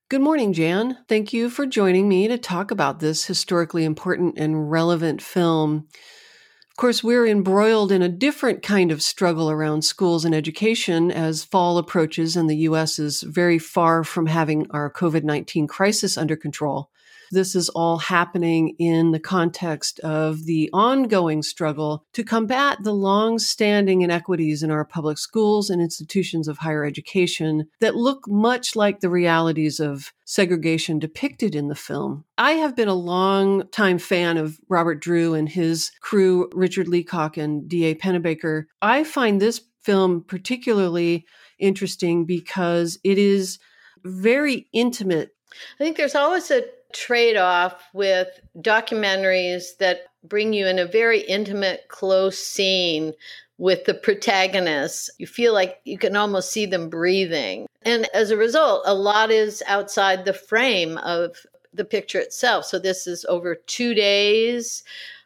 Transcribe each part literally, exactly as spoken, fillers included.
Good morning, Jan. Thank you for joining me to talk about this historically important and relevant film. Of course, we're embroiled in a different kind of struggle around schools and education as fall approaches and the U S is very far from having our covid nineteen crisis under control. This is all happening in the context of the ongoing struggle to combat the long-standing inequities in our public schools and institutions of higher education that look much like the realities of segregation depicted in the film. I have been a long-time fan of Robert Drew and his crew, Richard Leacock and D A Pennebaker. I find this film particularly interesting because it is very intimate. I think there's always a trade-off with documentaries that bring you in a very intimate, close scene with the protagonists. You feel like you can almost see them breathing. And as a result, a lot is outside the frame of the picture itself. So this is over two days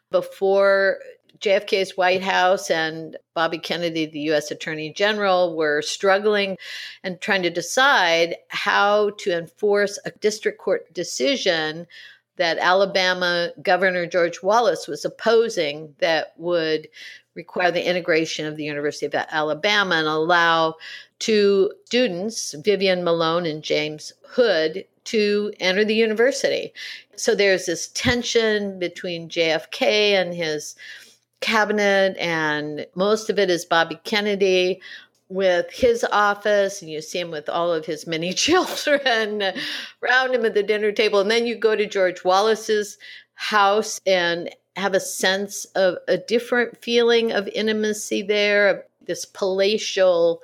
before J F K's White House and Bobby Kennedy, the U S Attorney General, were struggling and trying to decide how to enforce a district court decision that Alabama Governor George Wallace was opposing that would require the integration of the University of Alabama and allow two students, Vivian Malone and James Hood, to enter the university. So there's this tension between J F K and his cabinet, and most of it is Bobby Kennedy with his office, and you see him with all of his many children around him at the dinner table. And then you go to George Wallace's house and have a sense of a different feeling of intimacy there, this palatial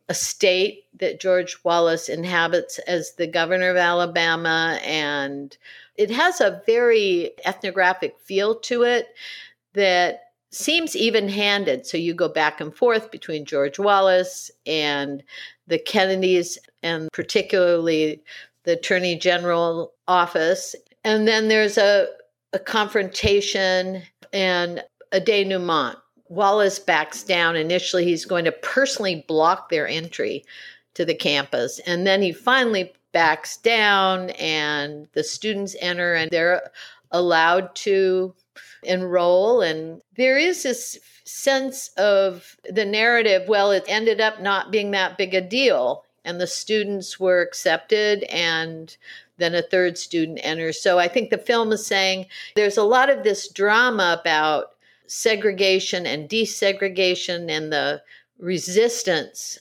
estate that George Wallace inhabits as the governor of Alabama. And it has a very ethnographic feel to it that seems even-handed. So you go back and forth between George Wallace and the Kennedys, and particularly the Attorney General office. And then there's a, a confrontation and a denouement. Wallace backs down. Initially, he's going to personally block their entry to the campus. And then he finally backs down, and the students enter, and they're allowed to enroll. And there is this sense of the narrative, well, it ended up not being that big a deal, and the students were accepted, and then a third student enters. So I think the film is saying there's a lot of this drama about segregation and desegregation and the resistance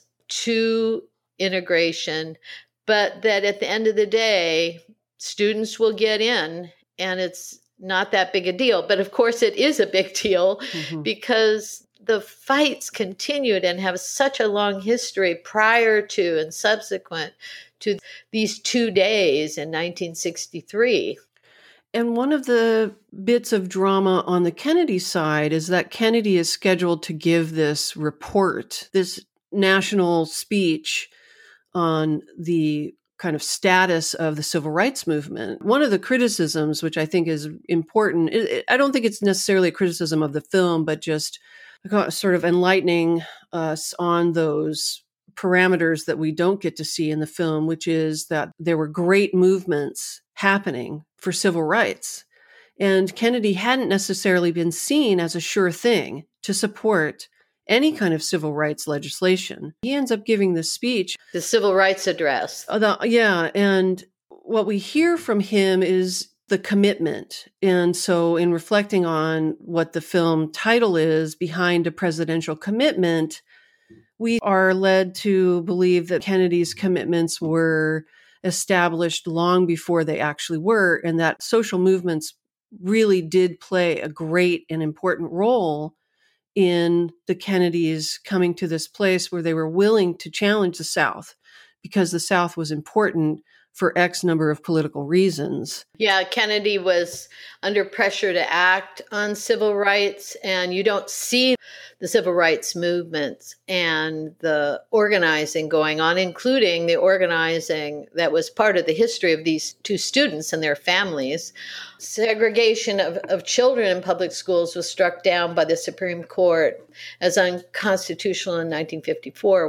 to integration, but that at the end of the day, students will get in, and it's not that big a deal. But of course, it is a big deal mm-hmm. because the fights continued and have such a long history prior to and subsequent to these two days in nineteen sixty-three. And one of the bits of drama on the Kennedy side is that Kennedy is scheduled to give this report, this national speech on the kind of status of the civil rights movement. One of the criticisms, which I think is important, it, it, I don't think it's necessarily a criticism of the film, but just sort of enlightening us on those parameters that we don't get to see in the film, which is that there were great movements happening for civil rights. And Kennedy hadn't necessarily been seen as a sure thing to support any kind of civil rights legislation. He ends up giving this speech. The Civil Rights Address. Uh, the, yeah, and what we hear from him is the commitment. And so in reflecting on what the film title is, Behind a Presidential Commitment, we are led to believe that Kennedy's commitments were established long before they actually were, and that social movements really did play a great and important role in the Kennedys coming to this place where they were willing to challenge the South because the South was important for X number of political reasons. Yeah, Kennedy was under pressure to act on civil rights, and you don't see the civil rights movement and the organizing going on, including the organizing that was part of the history of these two students and their families. Segregation of, of children in public schools was struck down by the Supreme Court as unconstitutional in nineteen fifty-four with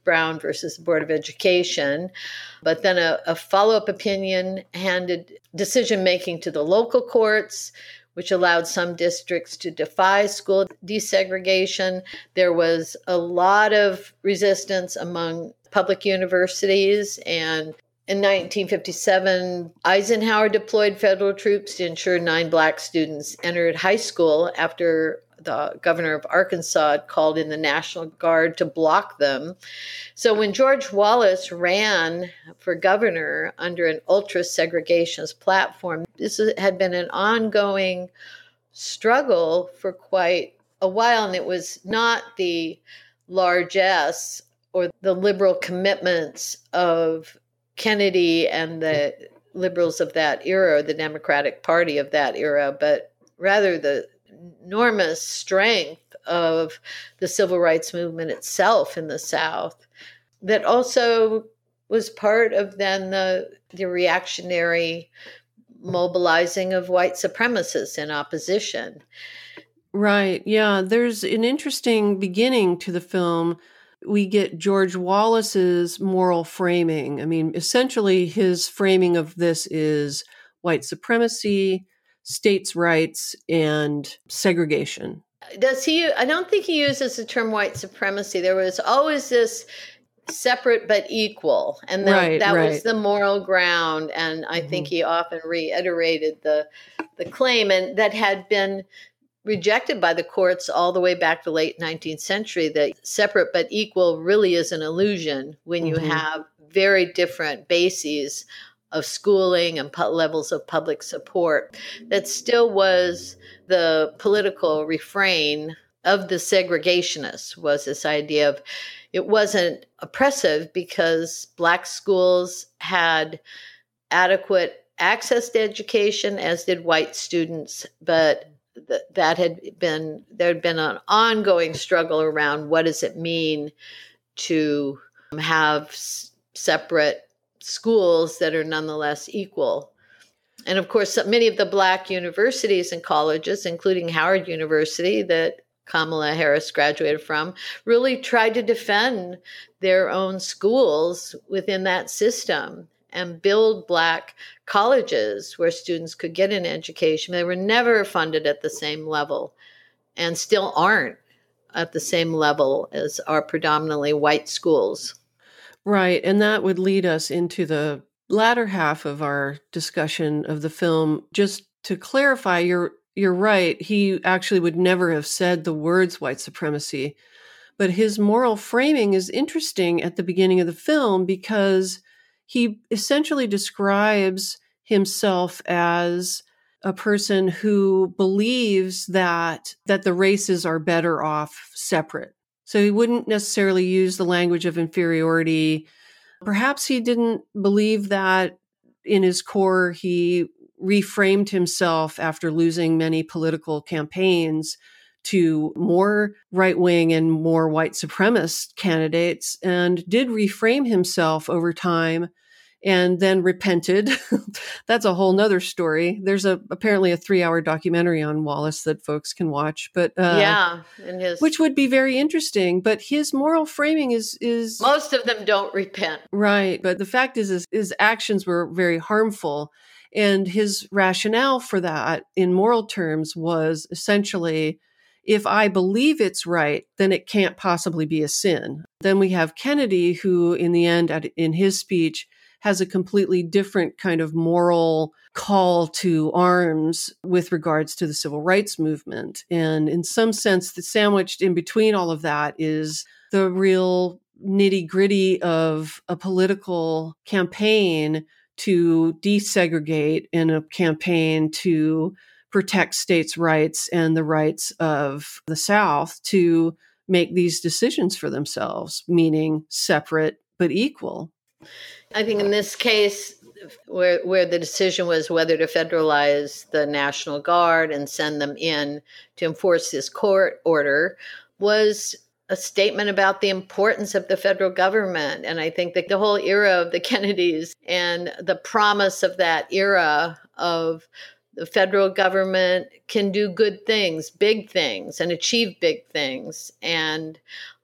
Brown versus the Board of Education. But then a, a follow-up opinion handed decision-making to the local courts, which allowed some districts to defy school desegregation. There was a lot of resistance among public universities, and in nineteen fifty-seven, Eisenhower deployed federal troops to ensure nine Black students entered high school after the governor of Arkansas had called in the National Guard to block them. So when George Wallace ran for governor under an ultra-segregationist platform, this had been an ongoing struggle for quite a while, and it was not the largesse or the liberal commitments of Kennedy and the liberals of that era, the Democratic Party of that era, but rather the enormous strength of the civil rights movement itself in the South that also was part of then the, the reactionary mobilizing of white supremacists in opposition. Right. Yeah. There's an interesting beginning to the film. We get George Wallace's moral framing. I mean, essentially, his framing of this is white supremacy, states' rights, and segregation. Does he? I don't think he uses the term white supremacy. There was always this separate but equal, and the, right, that right. was the moral ground. And I mm-hmm. think he often reiterated the the claim, and that had been rejected by the courts all the way back to the late nineteenth century, that separate but equal really is an illusion when mm-hmm. you have very different bases of schooling and pu- levels of public support. That still was the political refrain of the segregationists, was this idea of it wasn't oppressive because Black schools had adequate access to education, as did white students, but th- that had been, there had been an ongoing struggle around what does it mean to have s- separate schools that are nonetheless equal. And of course, many of the Black universities and colleges, including Howard University, that Kamala Harris graduated from, really tried to defend their own schools within that system and build Black colleges where students could get an education. They were never funded at the same level and still aren't at the same level as our predominantly white schools. Right. And that would lead us into the latter half of our discussion of the film. Just to clarify, you're you're right. He actually would never have said the words white supremacy. But his moral framing is interesting at the beginning of the film because he essentially describes himself as a person who believes that that the races are better off separate. So he wouldn't necessarily use the language of inferiority. Perhaps he didn't believe that in his core. He reframed himself after losing many political campaigns to more right-wing and more white supremacist candidates, and did reframe himself over time and then repented. That's a whole nother story. There's a apparently a three-hour documentary on Wallace that folks can watch, but uh, yeah, and his which would be very interesting. But his moral framing is is most of them don't repent, right? But the fact is, is his actions were very harmful, and his rationale for that, in moral terms, was essentially, if I believe it's right, then it can't possibly be a sin. Then we have Kennedy, who, in the end, at, in his speech, has a completely different kind of moral call to arms with regards to the civil rights movement. And in some sense, the sandwiched in between all of that is the real nitty gritty of a political campaign to desegregate and a campaign to protect states' rights and the rights of the South to make these decisions for themselves, meaning separate but equal. I think in this case, where where the decision was whether to federalize the National Guard and send them in to enforce this court order, was a statement about the importance of the federal government. And I think that the whole era of the Kennedys and the promise of that era of the federal government can do good things, big things, and achieve big things. And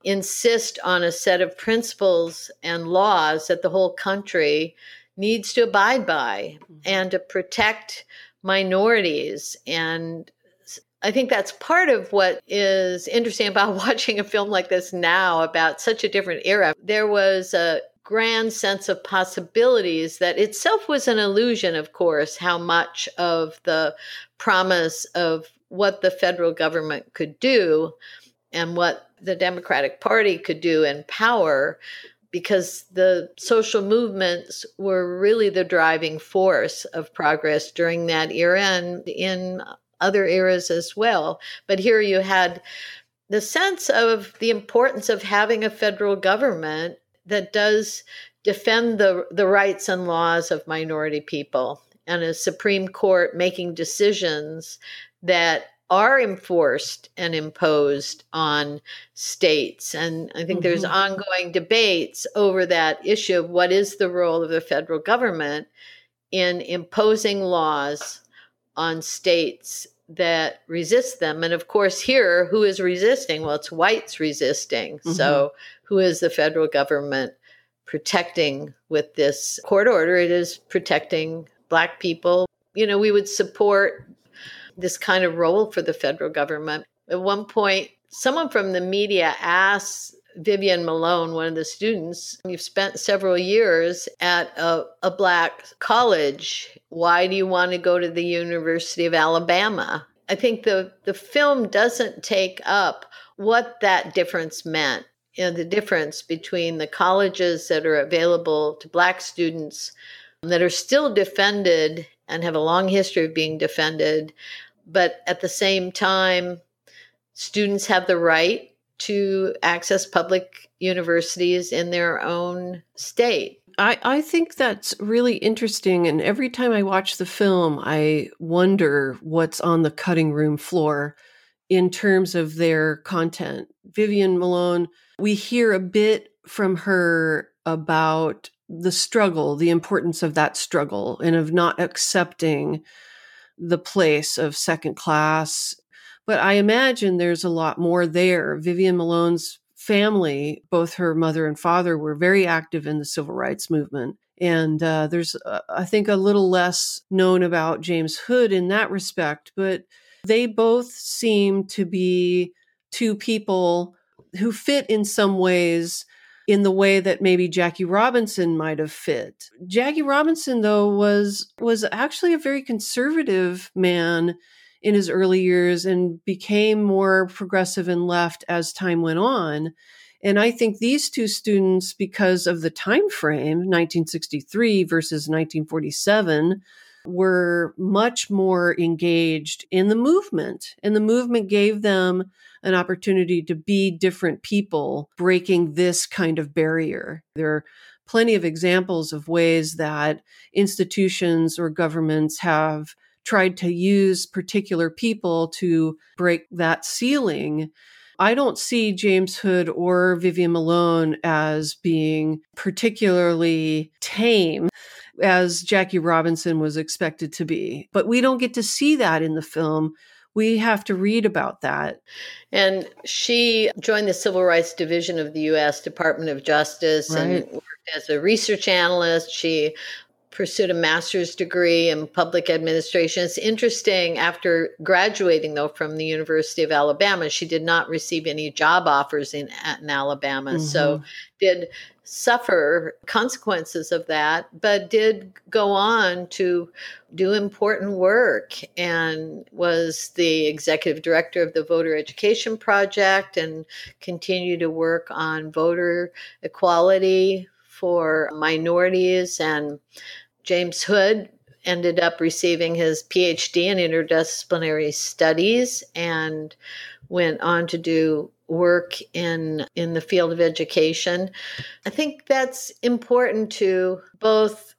insist on a set of principles and laws that the whole country needs to abide by mm-hmm. and to protect minorities. And I think that's part of what is interesting about watching a film like this now about such a different era. There was a grand sense of possibilities that itself was an illusion, of course, how much of the promise of what the federal government could do and what the Democratic Party could do in power, because the social movements were really the driving force of progress during that era and in other eras as well. But here you had the sense of the importance of having a federal government that does defend the, the rights and laws of minority people, and a Supreme Court making decisions that are enforced and imposed on states. And I think mm-hmm. there's ongoing debates over that issue of what is the role of the federal government in imposing laws on states that resist them. And of course, here, who is resisting? Well, it's whites resisting. Mm-hmm. So who is the federal government protecting with this court order? It is protecting Black people. You know, we would support this kind of role for the federal government. At one point, someone from the media asked Vivian Malone, one of the students, "You've spent several years at a, a Black college. Why do you want to go to the University of Alabama?" I think the, the film doesn't take up what that difference meant. You know, the difference between the colleges that are available to Black students that are still defended and have a long history of being defended, but at the same time, students have the right to access public universities in their own state. I, I think that's really interesting. And every time I watch the film, I wonder what's on the cutting room floor in terms of their content. Vivian Malone, we hear a bit from her about the struggle, the importance of that struggle, and of not accepting the place of second class. But I imagine there's a lot more there. Vivian Malone's family, both her mother and father, were very active in the civil rights movement. And uh, there's, uh, I think, a little less known about James Hood in that respect. But they both seem to be two people who fit in some ways in the way that maybe Jackie Robinson might have fit. Jackie Robinson, though, was was actually a very conservative man in his early years and became more progressive and left as time went on. And I think these two students, because of the time frame, nineteen sixty-three versus nineteen forty-seven, were much more engaged in the movement. And the movement gave them an opportunity to be different people, breaking this kind of barrier. There are plenty of examples of ways that institutions or governments have tried to use particular people to break that ceiling. I don't see James Hood or Vivian Malone as being particularly tame, as Jackie Robinson was expected to be. But we don't get to see that in the film. We have to read about that. And she joined the Civil Rights Division of the U S Department of Justice right. and worked as a research analyst. She pursued a master's degree in public administration. It's interesting, after graduating, though, from the University of Alabama, she did not receive any job offers in, in Alabama. Mm-hmm. So did suffer consequences of that, but did go on to do important work and was the executive director of the Voter Education Project and continued to work on voter equality for minorities. And James Hood ended up receiving his P H D in interdisciplinary studies and went on to do work in in the field of education. I think that's important to both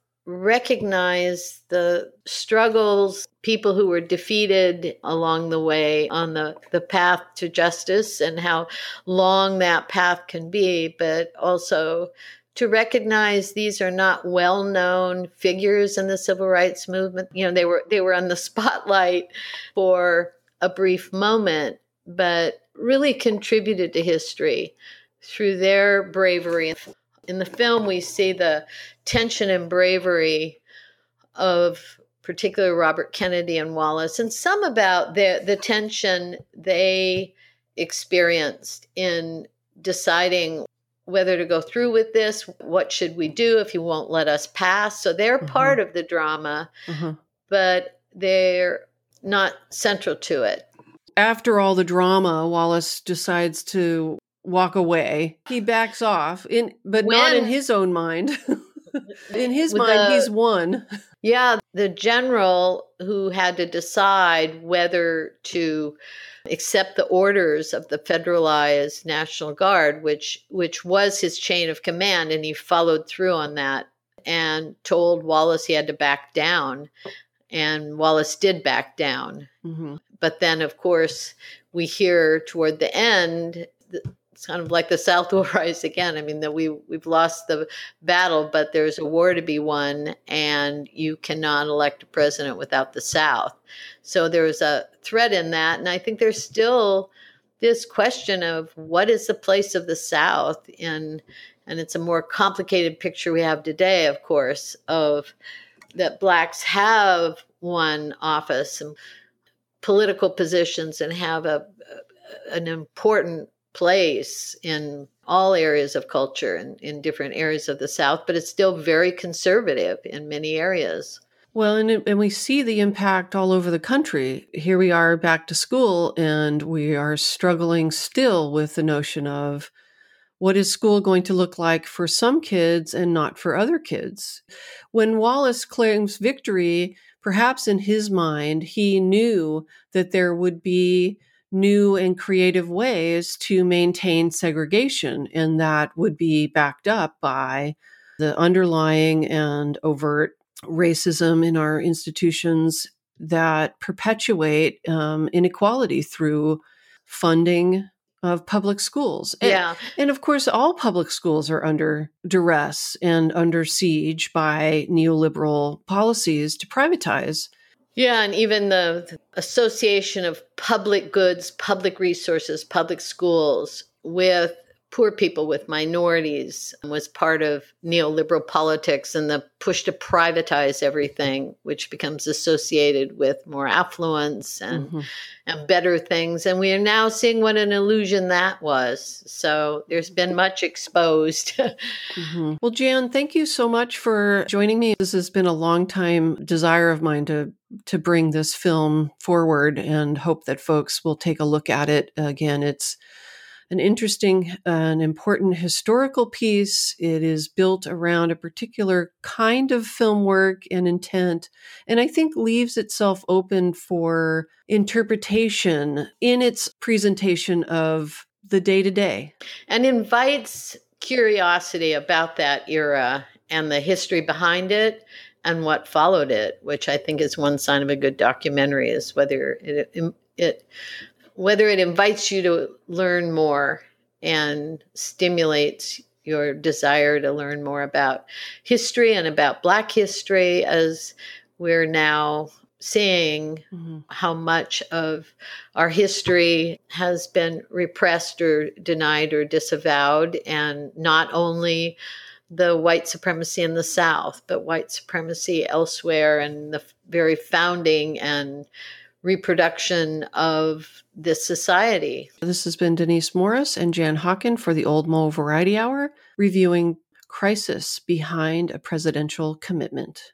recognize the struggles, people who were defeated along the way on the, the path to justice and how long that path can be, but also to recognize these are not well-known figures in the civil rights movement. You know, they were they were on the spotlight for a brief moment, but really contributed to history through their bravery. In the film, we see the tension and bravery of particularly Robert Kennedy and Wallace, and some about the, the tension they experienced in deciding whether to go through with this, what should we do if he won't let us pass. So they're Mhm. part of the drama, Uh-huh. but they're not central to it. After all the drama, Wallace decides to walk away. He backs off, in, but not in When- his own mind. In his With mind, the- he's won. Yeah, the general who had to decide whether to accept the orders of the federalized National Guard, which which was his chain of command, and he followed through on that and told Wallace he had to back down, and Wallace did back down. Mm-hmm. But then, of course, we hear toward the end, it's kind of like the South will rise again. I mean, that we we've lost the battle, but there's a war to be won, and you cannot elect a president without the South. So there's a thread in that, and I think there's still this question of what is the place of the South in, and it's a more complicated picture we have today, of course, of that blacks have won office and political positions and have a an important place in all areas of culture and in different areas of the South, but it's still very conservative in many areas. Well, and, and we see the impact all over the country. Here we are back to school, and we are struggling still with the notion of what is school going to look like for some kids and not for other kids. When Wallace claims victory, perhaps in his mind, he knew that there would be new and creative ways to maintain segregation, and that would be backed up by the underlying and overt racism in our institutions that perpetuate um, inequality through funding of public schools. And, Yeah. and of course, all public schools are under duress and under siege by neoliberal policies to privatize. Yeah, and even the, the association of public goods, public resources, public schools with poor people, with minorities, was part of neoliberal politics and the push to privatize everything, which becomes associated with more affluence and, Mm-hmm. and better things. And we are now seeing what an illusion that was. So there's been much exposed. Mm-hmm. Well, Jan, thank you so much for joining me. This has been a long time desire of mine to to bring this film forward, and hope that folks will take a look at it. Again, it's an interesting and important historical piece. It is built around a particular kind of film work and intent, and I think leaves itself open for interpretation in its presentation of the day-to-day. And invites curiosity about that era and the history behind it and what followed it, which I think is one sign of a good documentary, is whether it, it whether it invites you to learn more and stimulates your desire to learn more about history and about Black history, as we're now seeing mm-hmm. how much of our history has been repressed or denied or disavowed, and not only the white supremacy in the South, but white supremacy elsewhere, and the very founding and reproduction of this society. This has been Denise Morris and Jan Hawken for the Old Mo Variety Hour, reviewing Crisis Behind a Presidential Commitment.